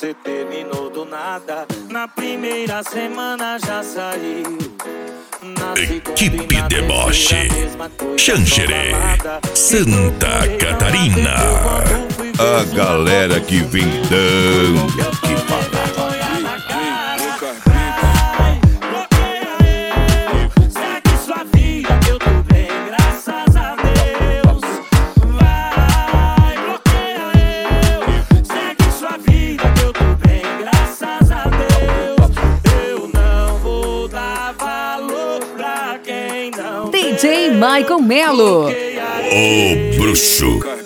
você terminou do nada. Na primeira semana já saiu. Equipe Deboche, Xanxerê, Santa Catarina. A galera que vem dando que falar. DJ Michael Melo. O bruxo.